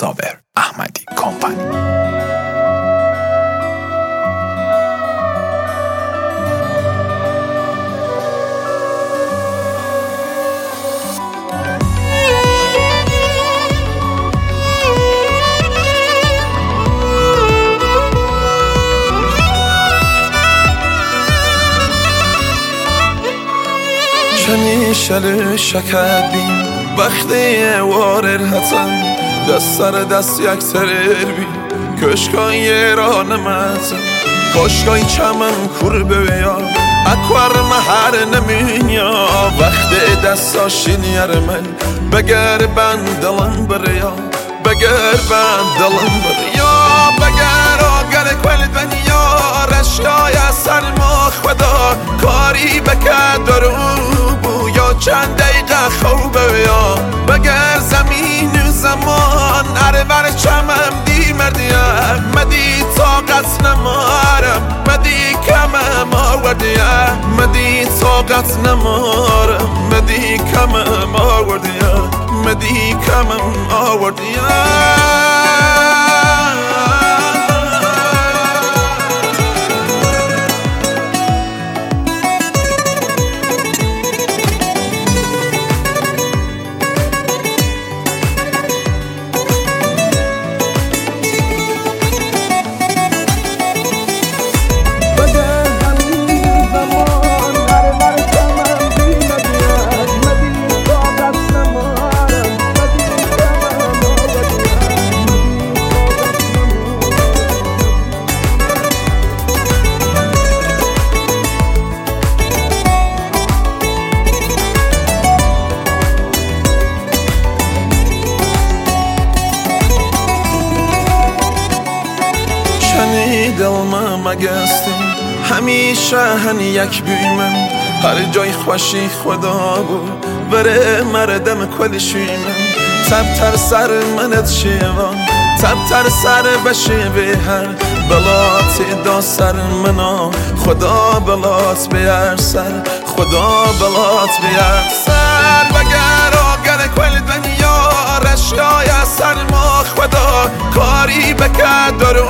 صابر احمدی کمپانی. کنی شل شکر بین وقتی وارر هتن دست سر دست یک سرر بین کشکای را نمتن کشکای چمن کور بیا اکوار مهر نمینیا وقتی دستا شینیر من بگر بندلن بریا بگر بندلن بریا بگر آگر کل دنیا رشکای سر مخ خدا کاری بکد درو یا چند دقیقه خوبه یا بگر زمین و زمان اره بر چمم دی مردیم مدی طاقت نمارم مدی کمم آوردیم مدی طاقت نمارم مدی کمم آوردیم مدی کمم آوردیم دلما مگستی همیشه هن یک بیمن هر جای خوشی خدا بود بره مردم کلشی من تب تر سر منت شیوان تب تر سر بشه به هر بلات دا سر منا خدا بلات بیار سر خدا بلات بیار سر بگر آگر کل دنیا رشکای سر ما خدا کاری بکد درو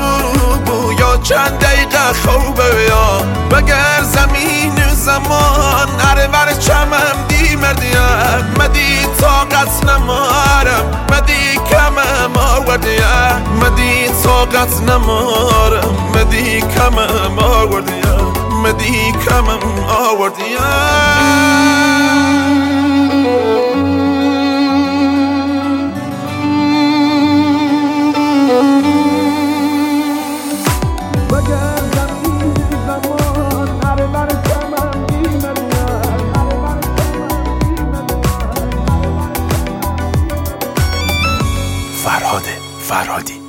یا چند دقیقه خوبه یا بگر زمین و زمان اره بر چمم دی مردیم مدی طاقت نمارم مدی کمم آوردیم مدی طاقت نمارم مدی کمم آوردیم مدی کمم آوردیم فرهاد فرهادی.